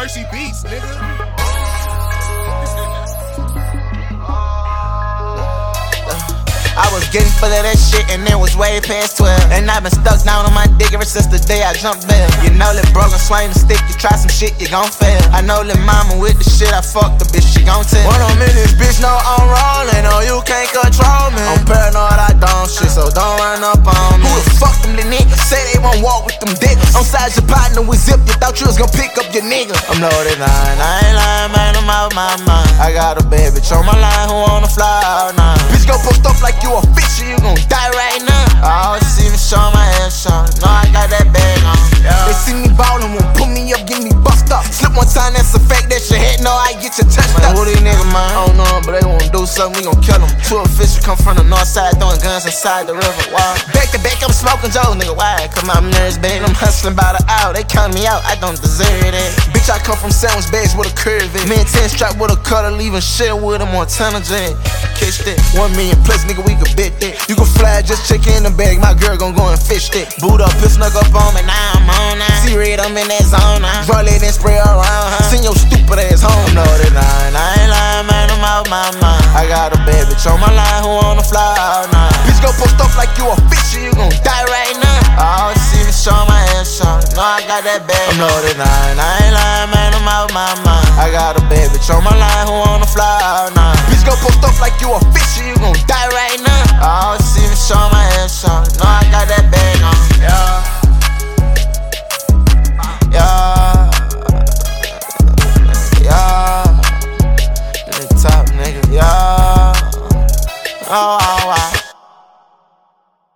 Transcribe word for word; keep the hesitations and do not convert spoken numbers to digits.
Mercy Beats, nigga. I was getting full of that shit and it was way past twelve. And I've been stuck down on my dick ever since the day I jumped bail. You know that broken swing the stick, you try some shit, you gon' fail. I know that mama with the shit, I fucked the bitch, she gon' tell. When I'm in this bitch, no I'm rolling, no you can't control me. I'm paranoid, I don't shit, so don't run up on me. Who the fuck them little niggas? Say they won't walk with them diggers. I'm side your partner with zip, you thought you was gon' pick up your nigga. I'm loaded nine, I ain't lying, man, I'm out my mind. I got a bad bitch on my line who wanna fly all night. Bitch go post up like you a fisher, you gon' die right now. I always see me show my ass on. Know I got that bag on. Yeah. They see me ballin', won't put me up, get me bust up. Slip one time, that's a fake, that shit hit, no, I get your touched up. Who these niggas, man? I don't know, but they wanna do something, we gon' kill them. Two officials come from the north side, throwing guns inside the river. Why? Back to back, I'm smoking Joe, nigga, why? Cause my nerves bad, I'm hustling by the hour. They count me out, I don't deserve it. Bitch, I come from sandwich bags with a curve in. Me and ten strap with a cutter, leaving shit with a Montana jet. Catch that, one million plus, nigga, we could bet that. You can fly, just check in the bag, my girl gon' go and fish that. Boot up, it snuck up on me, now I'm on now. See red, I'm in that zone now. Draw it and spray around, huh? Send your stupid ass home. No, that nine, I ain't lying, man, I'm out my mind. I got a bad bitch on my line who wanna fly all night. Bitch go post up like you a fisher, you gon' die right now. I always see me show my ass on. Know I got that bad. I'm loaded nine, I ain't lying, man, I'm out my mind. I got a bad bitch on my line who wanna fly all night. Bitch go post up like you a fisher, you gon' die right now. I always see me show my ass on.